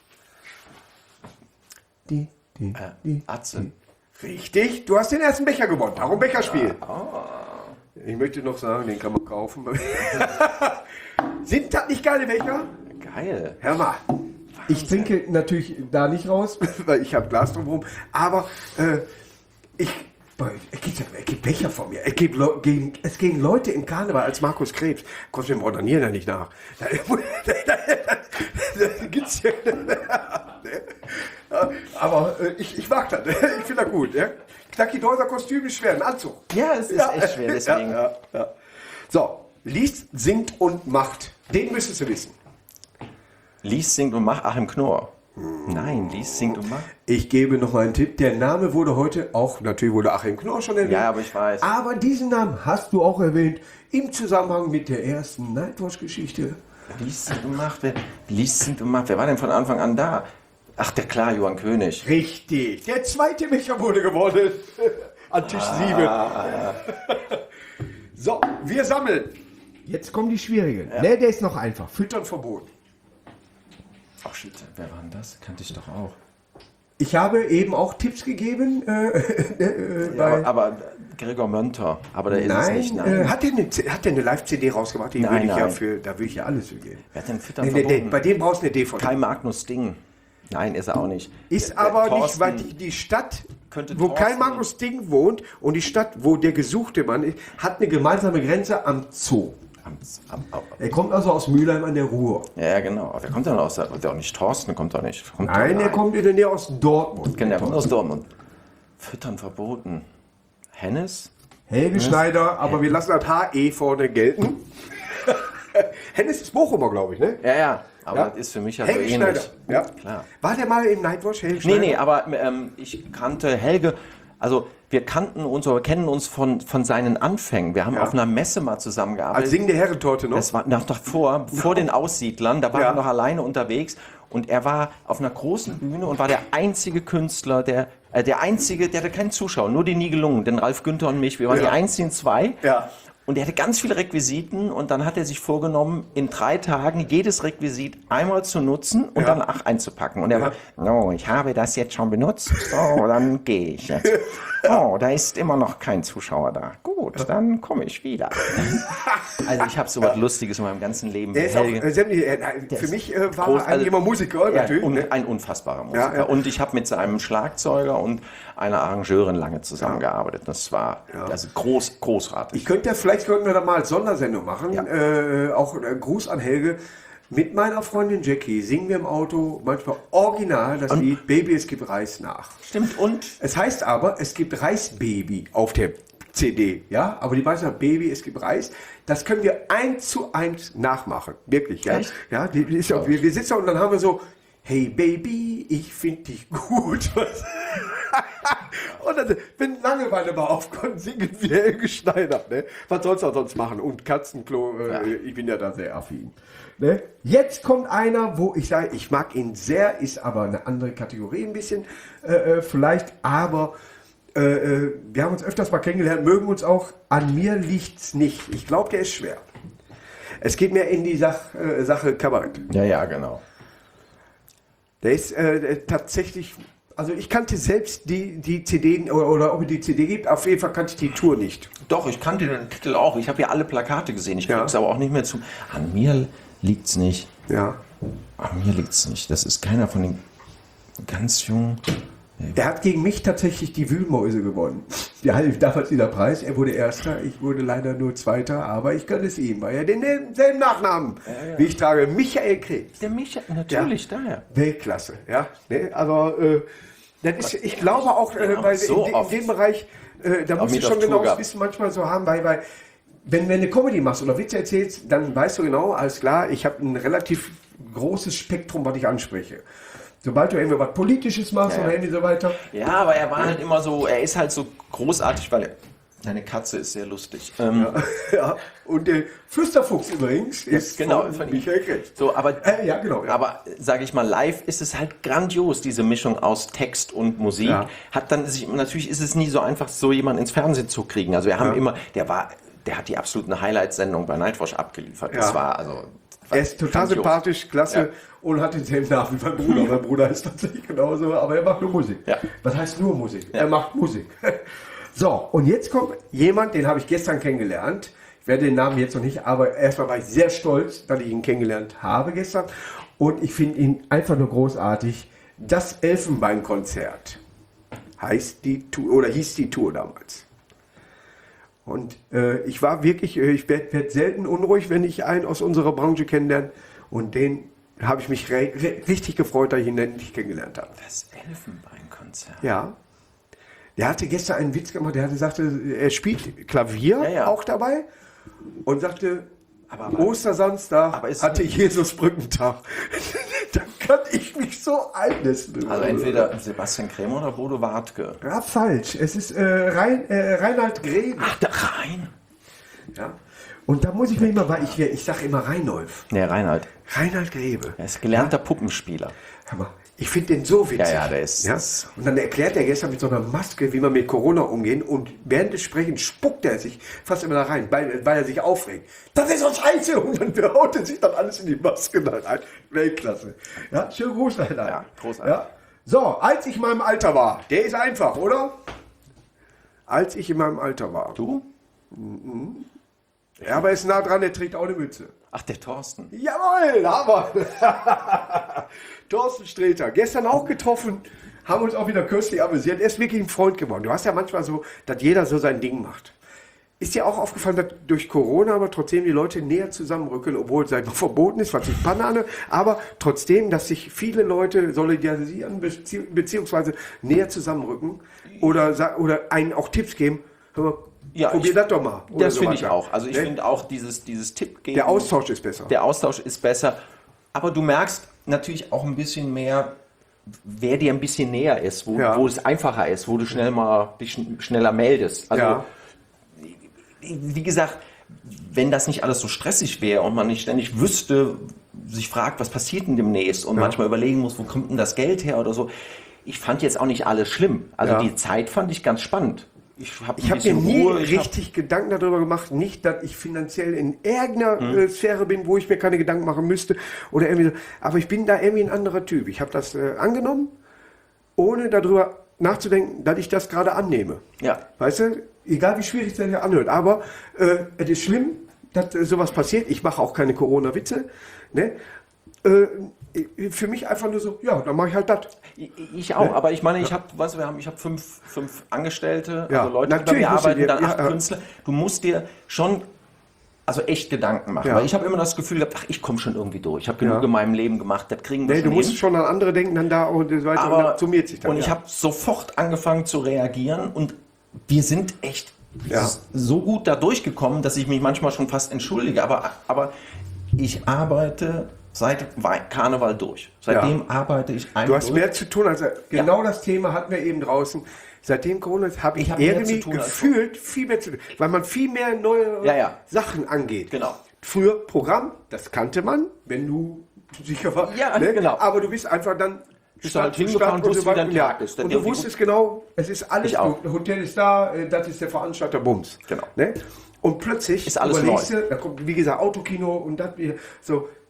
Die, die, äh, die, Atze. Die. Richtig, du hast den ersten Becher gewonnen. Darum Becherspiel. Oh. Ich möchte noch sagen, den kann man kaufen. Sind das nicht geile Becher? Geil. Hör mal. Ich trinke natürlich da nicht raus, weil ich habe Glas drumherum. Aber äh, ich, es gibt, es gibt Becher von mir. Es, gibt, es gehen Leute im Karneval als Markus Krebs. Kommst du dem Ordinieren da nicht nach? Da, da, da, da, da gibt's ja... Aber äh, ich, ich mag das. Ich finde das gut. Ja? Knacki Däuser Kostüm ist schwer. Ein Anzug. Ja, es ist ja. echt schwer. Deswegen. Ja, ja, ja. So, liest, singt und macht. Den müsstest du wissen. Liest, singt und macht Achim Knorr. Hm. Nein, liest, singt und macht. Ich gebe noch mal einen Tipp. Der Name wurde heute auch, natürlich wurde Achim Knorr schon erwähnt. Ja, aber ich weiß. Aber diesen Namen hast du auch erwähnt im Zusammenhang mit der ersten Nightwatch-Geschichte. Liest, singt und macht. Wer, liest, singt und macht. Wer war denn von Anfang an da? Ach, der klar, Johann König. Richtig. Der zweite Becher wurde gewonnen. An Tisch sieben. Ah. So, wir sammeln. Jetzt kommen die schwierigen. Ja. Ne, der ist noch einfach. Füttern verboten. Ach shit, wer war denn das? Kannte ich doch auch. Ich habe eben auch Tipps gegeben. Äh, äh, ja, aber, aber Gregor Mönter. Aber der nein, ist es nicht. Nein. Äh, hat der eine, hat der eine Live-C D rausgemacht? Die nein, würde ich nein. ja für, da würde ich ja alles für geben. Wer hat denn Füttern nee, verboten? Nee, bei dem brauchst du eine D V D. Kai Magnus Ding. Nein, ist er auch nicht. Ist der, aber der nicht, weil die, die Stadt, könnte wo Thorsten Kai Magnus Ding wohnt und die Stadt, wo der gesuchte Mann ist, hat eine gemeinsame Grenze am Zoo. Am, am, am, er kommt also aus Mülheim an der Ruhr. Ja, genau. Wer kommt denn aus? Der, der auch nicht Thorsten kommt doch nicht. Kommt Nein, er kommt in der Nähe aus Dortmund. Genau, er kommt aus Dortmund. Füttern verboten. Hennes? Helge Hennes? Schneider, aber Hennes. Wir lassen das H E vorne gelten. Hennes ist Bochumer, glaube ich, ne? Ja, ja. Aber ja? Das ist für mich ja so ähnlich. Schneider. Ja. Klar. War der mal im Nightwatch, Helge Schneider? Nee, nee, aber ähm, ich kannte Helge, also wir kannten uns oder kennen uns von, von seinen Anfängen. Wir haben ja. auf einer Messe mal zusammengearbeitet. Als singende Herrentorte noch? Das war noch davor, vor den Aussiedlern, da war ja. er noch alleine unterwegs. Und er war auf einer großen Bühne und war der einzige Künstler, der, äh, der einzige, der hatte keinen Zuschauer, nur die Nibelungen, denn Ralf Günther und mich, wir waren ja. die einzigen zwei. Ja. Und er hatte ganz viele Requisiten und dann hat er sich vorgenommen, in drei Tagen jedes Requisit einmal zu nutzen und ja. danach einzupacken. Und er ja. war, no, ich habe das jetzt schon benutzt, so, dann gehe ich jetzt. Oh, da ist immer noch kein Zuschauer da. Gut, dann komme ich wieder. Also ich habe so was Lustiges in meinem ganzen Leben. Er ist auch, äh, sämtliche, äh, für mich äh, war groß, er eigentlich also, immer Musiker, ja, natürlich. Un, ne? Ein unfassbarer Musiker. Ja, ja. Und ich habe mit einem Schlagzeuger und einer Arrangeurin lange zusammengearbeitet. Das war ja. also groß, großartig. Ich könnte, vielleicht könnten wir da mal als Sondersendung machen. Ja. Äh, auch äh, Gruß an Helge. Mit meiner Freundin Jackie singen wir im Auto manchmal original das und? Lied Baby, es gibt Reis nach. Stimmt, und? Es heißt aber, es gibt Reisbaby auf der C D, ja? Aber die meisten sagen, Baby, es gibt Reis. Das können wir eins zu eins nachmachen. Wirklich, ja? Echt? Ja, die, die ist ja, wir, wir sitzen da und dann haben wir so, hey Baby, ich finde dich gut. Und dann, wenn Langeweile mal aufkommt, singen wir Helge Schneider. Ne? Was sollst du sonst machen? Und Katzenklo, äh, ja. ich bin ja da sehr affin. Ne? Jetzt kommt einer, wo ich sage, ich mag ihn sehr, ist aber eine andere Kategorie ein bisschen äh, vielleicht, aber äh, wir haben uns öfters mal kennengelernt, mögen uns auch, an mir liegt's nicht. Ich glaube, der ist schwer. Es geht mehr in die Sach, äh, Sache Kabarett. Ja, ja, genau. Der ist äh, tatsächlich Also ich kannte selbst die, die C D oder, oder ob es die C D gibt, auf jeden Fall kannte ich die Tour nicht. Doch, ich kannte den Titel auch. Ich habe ja alle Plakate gesehen. Ich Ja. krieg's aber auch nicht mehr zu. An mir liegt's nicht. Ja. An mir liegt's nicht. Das ist keiner von den ganz jungen. Er hat gegen mich tatsächlich die Wühlmäuse gewonnen. Der hatte damals dieser Preis. Er wurde Erster, ich wurde leider nur Zweiter, aber ich gönne es ihm, weil er denselben Nachnamen, ja, ja. wie ich trage, Michael Krebs. Der Michael, natürlich, ja. daher. Weltklasse, ja. Ne? Aber äh, das ist, ich glaube auch, äh, weil so in, in dem Bereich, äh, da musst du schon genau das Wissen manchmal so haben, weil, weil wenn, wenn du Comedy machst oder Witze erzählst, dann weißt du genau, alles klar, ich habe ein relativ großes Spektrum, was ich anspreche. Sobald du irgendwie was Politisches machst Ja, oder ja. irgendwie so weiter. Ja, aber er war halt immer so, er ist halt so großartig, weil er, seine Katze ist sehr lustig. Ähm, Ja, und der Flüsterfuchs übrigens ist genau, von von ihm. Michael Krebs. So, aber, Äh, ja, genau, ja. aber sage ich mal, live ist es halt grandios, diese Mischung aus Text und Musik. Ja. Hat dann sich, natürlich ist es nie so einfach, so jemanden ins Fernsehen zu kriegen. Also wir haben Ja. immer, der war, der hat die absoluten Highlights-Sendung bei Nightwatch abgeliefert. Ja. Das war also. Er ist total grandios. sympathisch, klasse Ja. und hat denselben Namen wie mein Bruder. Mein Bruder ist tatsächlich genauso, aber er macht nur Musik. Ja. Was heißt nur Musik? Er macht Musik. So, und jetzt kommt jemand, den habe ich gestern kennengelernt. Ich werde den Namen jetzt noch nicht, aber erstmal war ich sehr stolz, dass ich ihn kennengelernt habe gestern. Und ich finde ihn einfach nur großartig. Das Elfenbeinkonzert heißt die Tour, oder hieß die Tour damals. Und äh, ich war wirklich, äh, ich werde werd selten unruhig, wenn ich einen aus unserer Branche kennenlerne. Und den habe ich mich re re richtig gefreut, dass ich ihn endlich kennengelernt habe. Das Elfenbeinkonzert. Ja. Der hatte gestern einen Witz gemacht, der hatte sagte, er spielt Klavier Ja, ja. auch dabei und sagte, Aber- aber- Ostersamstag aber ist- hatte Jesus Brückentag. Da kann ich mich so einnisten. Also entweder Sebastian Krämer oder Bodo Wartke. Ja, falsch. Es ist äh, Rein, äh, Reinhard Grebe. Ach, da rein. Ja. Und da muss ich mir immer, weil ich, ich sage immer Reinolf. Ne, Reinhard. Reinhard Grebe. Er ist gelernter Puppenspieler. Hör mal, ich finde den so witzig. Ja, ja, der ist- Ja? Und dann erklärt er gestern mit so einer Maske, wie man mit Corona umgehen. Und während des Sprechens spuckt er sich fast immer da rein, weil, weil er sich aufregt. Das ist so scheiße! Und dann haut er sich dann alles in die Maske da rein. Weltklasse. Ja, schön groß da Ja, großartig. Ja. So, als ich in meinem Alter war, der ist einfach, oder? Als ich in meinem Alter war. Du? Ja, aber er ist nah dran, der trägt auch eine Mütze. Ach, der Thorsten. Jawohl, Hammer. Thorsten Sträter, gestern auch getroffen, haben uns auch wieder kürzlich amüsiert. Er ist wirklich ein Freund geworden. Du hast ja manchmal so, dass jeder so sein Ding macht. Ist dir auch aufgefallen, dass durch Corona aber trotzdem die Leute näher zusammenrücken, obwohl es sag ich mal, verboten ist, was ich Banane, aber trotzdem, dass sich viele Leute solidarisieren, bezieh beziehungsweise näher zusammenrücken oder, sa- oder einen auch Tipps geben. Hör mal, Ja, probier ich- das doch mal. Oder Das so finde ich weiter. auch. Also ich Ne? finde auch dieses, dieses Tipp geben. Der Austausch ist besser. Der Austausch ist besser. Aber du merkst natürlich auch ein bisschen mehr, wer dir ein bisschen näher ist, wo, Ja. wo es einfacher ist, wo du schnell mal dich schn- schneller meldest. Also Ja. wie gesagt, wenn das nicht alles so stressig wäre und man nicht ständig wüsste, sich fragt, was passiert denn demnächst und Ja. manchmal überlegen muss, wo kommt denn das Geld her oder so. Ich fand jetzt auch nicht alles schlimm. Also Ja. die Zeit fand ich ganz spannend. Ich habe Ich habe mir nie richtig Gedanken darüber gemacht, nicht, dass ich finanziell in irgendeiner Mhm. äh, Sphäre bin, wo ich mir keine Gedanken machen müsste oder irgendwie so. Aber ich bin da irgendwie ein anderer Typ. Ich habe das äh, angenommen, ohne darüber nachzudenken, dass ich das gerade annehme. Ja. Weißt du, egal wie schwierig es sich anhört, aber äh, es ist schlimm, dass äh, sowas passiert. Ich mache auch keine Corona-Witze. Ne? Äh, für mich einfach nur so, ja, dann mache ich halt das. Ich ich auch, aber ich meine, ich habe, weißt du, wir haben, ich habe fünf, fünf Angestellte, Ja, also Leute, die bei natürlich mir musst du arbeiten, dir- dann ja, acht ja. Künstler. Du musst dir schon, also echt Gedanken machen, Ja. weil ich habe immer das Gefühl gehabt, ach, ich komme schon irgendwie durch. Ich habe genug Ja. in meinem Leben gemacht, das kriegen wir Nee, schon du musst hin. schon an andere denken, dann da und so weiter. und Aber, das summiert sich dann. und ich ja. habe sofort angefangen zu reagieren und wir sind echt Ja. s- so gut da durchgekommen, dass ich mich manchmal schon fast entschuldige, aber, aber ich arbeite seit Wei- Karneval durch. Seitdem arbeite ich einfach Du hast durch. mehr zu tun als genau das Thema hatten wir eben draußen. Seitdem Corona ist, habe ich, Ich hab mehr irgendwie zu tun als gefühlt viel mehr zu tun, weil man viel mehr neue Ja, ja. Sachen angeht. Genau. Früher Programm, das kannte man, wenn du sicher warst. Ja, genau. Aber du bist einfach dann Bist du halt Stadt zu hingefahren, Stadt und wusstest, so weiter. wie dein Ja. Tag ist. Dann Und du irgendwie wusstest genau, es ist alles Ich auch. gut. Hotel ist da, äh, das ist der Veranstalter Bums. Genau. Ne? Und plötzlich Ist alles überlegst du, da kommt, wie gesagt, Autokino und das, so,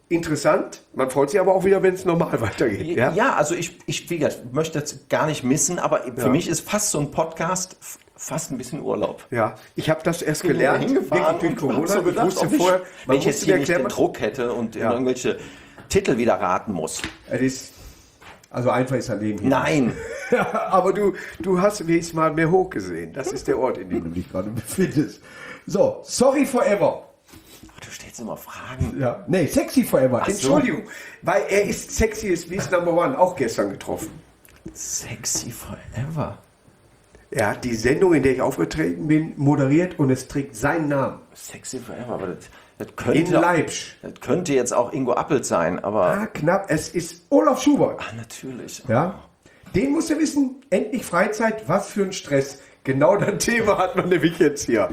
interessant. Man freut sich aber auch wieder, wenn es normal weitergeht. Ja, Ja, also ich, ich, wie gesagt, möchte das gar nicht missen, aber für Ja. mich ist fast so ein Podcast f- fast ein bisschen Urlaub. ja. Ich habe das erst Bin da gelernt, hingefahren wirklich durch und hab Corona. so Ich gedacht, wusste ob ich, vorher, wenn ich jetzt musste hier mir nicht den erklären, Druck hätte und Ja. irgendwelche Titel wieder raten muss. es ist, also einfach ist ein Leben hier. Nein. Aber du, du hast wenigstens mal mehr hoch gesehen. Das ist der Ort, in dem du dich gerade befindest. So, sorry forever. Du stellst immer Fragen. Ja. Nee, sexy forever. Ach so. Entschuldigung. Weil er ist sexy ist wie Number One, auch gestern getroffen. Sexy forever. Er hat die Sendung, in der ich aufgetreten bin, moderiert und es trägt seinen Namen. Sexy forever, aber das, das, In könnte, Leipzig. das könnte jetzt auch Ingo Appelt sein, aber. Ah, knapp. Es ist Olaf Schubert. Ah, natürlich. Ja. Den musst du wissen. Endlich Freizeit. Was für ein Stress. Genau das Thema hat man nämlich jetzt hier.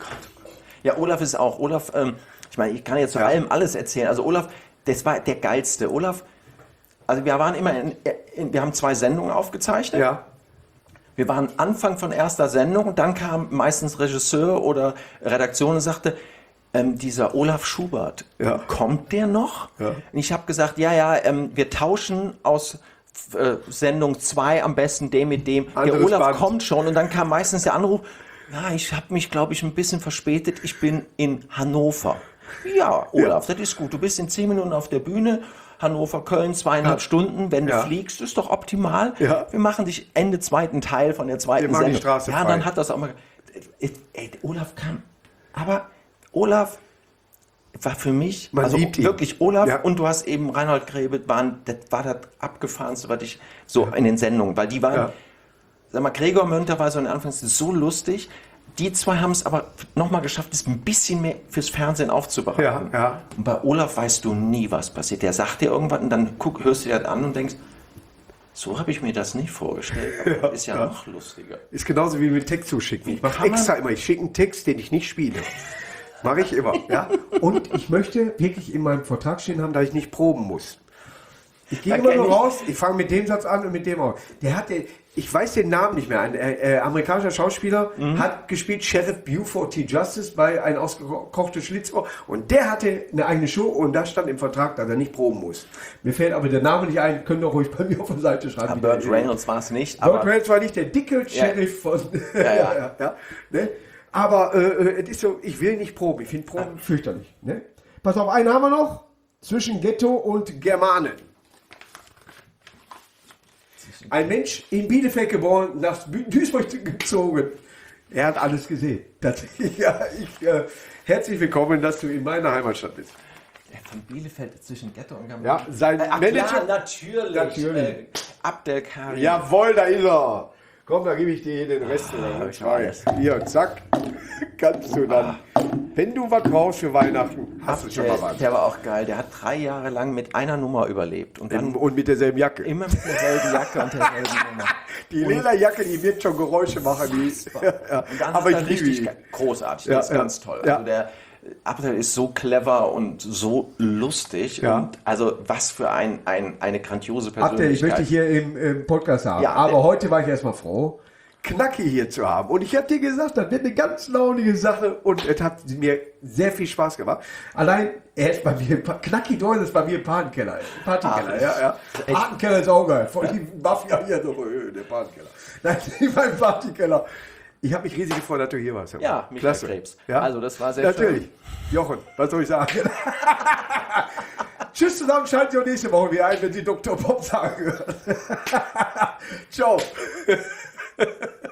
Ja, Olaf ist auch. Olaf, ähm, ich meine, ich kann jetzt zu Ja. allem alles erzählen. Also Olaf, das war der geilste. Olaf, also wir waren immer in, in wir haben zwei Sendungen aufgezeichnet. Ja. Wir waren Anfang von erster Sendung und dann kam meistens Regisseur oder Redaktion und sagte, ähm, dieser Olaf Schubert, Ja. kommt der noch? Ja. Und ich habe gesagt, ja, ja, ähm, wir tauschen aus äh, Sendung zwei am besten den mit dem. Der Anderes Olaf Band. kommt schon und dann kam meistens der Anruf, ja, ich habe mich, glaube ich, ein bisschen verspätet, ich bin in Hannover. Ja, Olaf, das ist gut, du bist in zehn Minuten auf der Bühne, Hannover, Köln, zweieinhalb Ja. Stunden. Wenn du Ja. fliegst, ist doch optimal. Ja. Wir machen dich Ende zweiten Teil von der zweiten Wir machen die Sendung. Straße ja, frei. dann hat das auch mal. Ey, ey, Olaf kam. Aber Olaf war für mich, Man also liebt ihn. wirklich Olaf Ja. und du hast eben Reinhold Grebe, waren, das war das abgefahrenste, was ich so in den Sendungen, weil die waren, Ja. sag mal, Gregor Mönter war so in Anfangs so lustig. Die zwei haben es aber nochmal geschafft, es ein bisschen mehr fürs Fernsehen aufzubereiten. Ja, ja. Und bei Olaf weißt du nie, was passiert. Der sagt dir irgendwas und dann guck, hörst du dir das an und denkst, so habe ich mir das nicht vorgestellt. Aber das ist ja, noch lustiger. Ist genauso wie mit Text zuschicken. Ich mache kann man- extra immer. Ich schicke einen Text, den ich nicht spiele. Mache ich immer. Ja? Und ich möchte wirklich in meinem Vertrag stehen haben, dass ich nicht proben muss. Ich gehe Da immer kenn nur ich- raus, ich fange mit dem Satz an und mit dem auch. Der hatte, ich weiß den Namen nicht mehr, ein äh, äh, amerikanischer Schauspieler hat gespielt Sheriff Buford T. Justice bei Ein ausgekochtes Schlitzohr und der hatte eine eigene Show und da stand im Vertrag, dass er nicht proben muss. Mir fällt aber der Name nicht ein, könnt ihr ruhig bei mir auf der Seite schreiben. Ja, wie Burt der- Reynolds war es nicht, Burt aber Reynolds war nicht der dicke Sheriff von... Ja, ja. ja, ja, ne? Aber äh, es ist so, ich will nicht proben, ich finde Proben fürchterlich. Ne? Pass auf, einen haben wir noch, zwischen Ghetto und Germanen. Ein Mensch in Bielefeld geboren, nach Duisburg gezogen. Er hat alles gesehen. Das, ja, ich, äh, herzlich willkommen, dass du in meiner Heimatstadt bist. der von Bielefeld zwischen Ghetto und Germanen. Ja, sein Ach, Manager- klar, natürlich. Natürlich. Äh, Abdelkarim. Jawohl, da ist er. Komm, da gebe ich dir den Rest. Ah, oder? ich weiß. Hier, zack. Kannst du dann. Wenn du was brauchst für Weihnachten, hast du schon Der, mal was. der war auch geil. Der hat drei Jahre lang mit einer Nummer überlebt. Und dann Und mit derselben Jacke. immer mit derselben Jacke und derselben Nummer. Die Lederjacke, die wird schon Geräusche machen. Die, ja, Und dann aber ist ich er liebe richtig ihn. ge- großartig. Ja, Das ist ja. ganz toll. Ja. Also der Abdel ist so clever und so lustig. Ja. Und also was für ein, ein, eine grandiose Abdel, ich Persönlichkeit. möchte dich hier im, im Podcast haben. Ja, aber der- heute war ich erstmal froh, Knacki hier zu haben. Und ich habe dir gesagt, das wird eine ganz launige Sache und es hat mir sehr viel Spaß gemacht. Allein, er ist bei mir, Knacki Doyle ist bei mir im Partykeller. Partykeller, Ach, ja, ja. echt? Partykeller ist auch geil. Von die Mafia hier so, äh, der Partykeller. Nein, mein Partykeller. Ich habe mich riesig gefreut, dass du hier warst. Ja, Michael Klasse. Krebs. Ja? Also das war sehr Natürlich. schön. Jochen, was soll ich sagen? Tschüss zusammen, schaltet ihr nächste Woche wieder ein, wenn Sie Doktor Bob sagen hören. Ciao.